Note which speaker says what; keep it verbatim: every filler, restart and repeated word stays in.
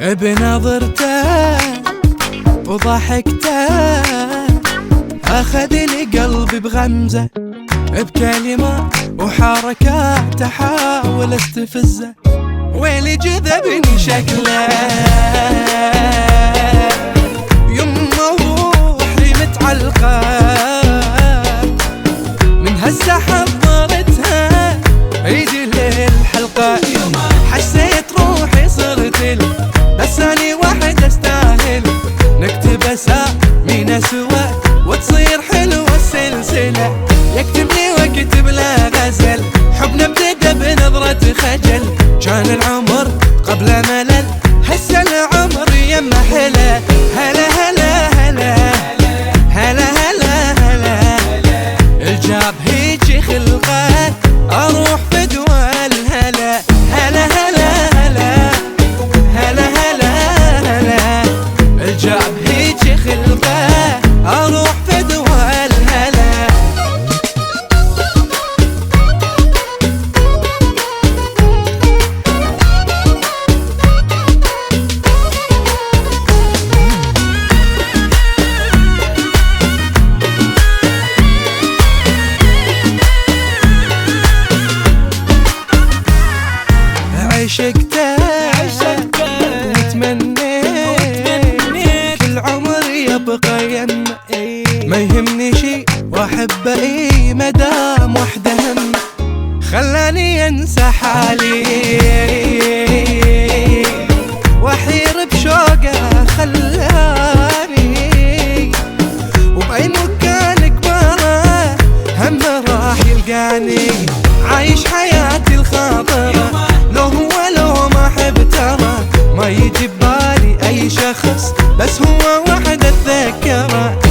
Speaker 1: بنظرته وضحكته أخذ لي قلبي بغمزة، بكلمة وحركات أحاول استفزه، ويلي جذبني شكله يمه وروحي متعلقة من هالسحب ضرتها ايدي للحلقة، حسيت روحي صرت له بس اني واحد استاهل، نكتب اسامينا سوا وتصير حلوة السلسلة، يكتب لي واكتب له غزل، حبنا ابتدى بنظرة خجل، كان العمر قبل ملل، هسه العمر يما حلا، هلا هلا هلا هلا هلا هلا الجاب هيجي خلقه اروح فدوى الهلا، هلا هلا هلا هلا هلا هلا الجاب هيجي خلقه اروح فدوى الهلا. عشقته وتمنيت كل عمري يبقى يمه، ما يهمني شي واحبه اي مدام وحده هم، خلاني انسى حالي واحير بشوقه، خلاني وبأي مكان كبره هم راح يلقاني، عايش حياتي الخاطره لو هو لو ما حب ترى، ما يجي ببالي اي شخص بس هو واحد اتذكره،